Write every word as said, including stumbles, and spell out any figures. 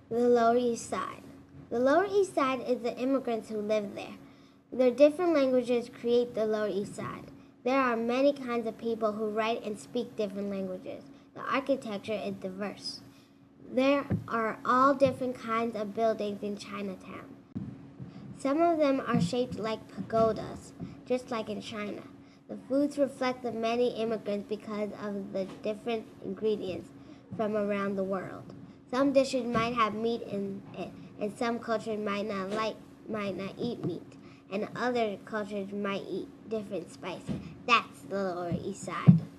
The Lower East Side. The Lower East Side is the immigrants who live there. Their different languages create the Lower East Side. There are many kinds of people who write and speak different languages. The architecture is diverse. There are all different kinds of buildings in Chinatown. Some of them are shaped like pagodas, just like in China. The foods reflect the many immigrants because of the different ingredients from around the world. Some dishes might have meat in it, and some cultures might not like might not eat meat, and other cultures might eat different spices. That's the Lower East Side.